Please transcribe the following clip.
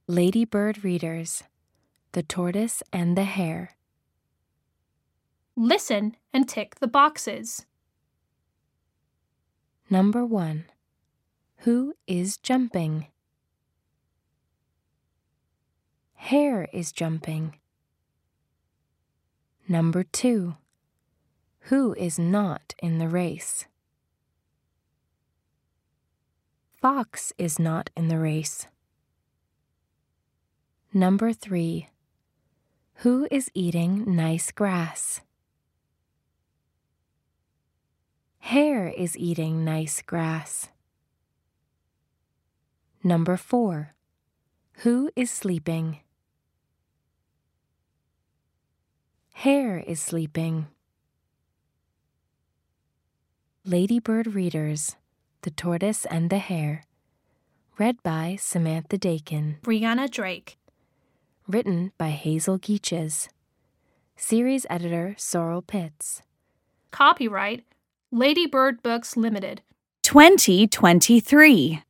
Ladybird readers, The Tortoise and the Hare. Listen and tick the boxes. Number 1. Who is jumping? Hare is jumping. Number 2. Who is not in the race? Fox is not in the race. Number 3. Who is eating nice grass? Hare is eating nice grass. Number 4. Who is sleeping? Hare is sleeping. Ladybird readers, The Tortoise and the Hare. Read by Samantha Dakin. Brianna Drake. Written by Hazel Geaches. Series editor Sorrel Pitts. Copyright Ladybird Books Limited. 2023.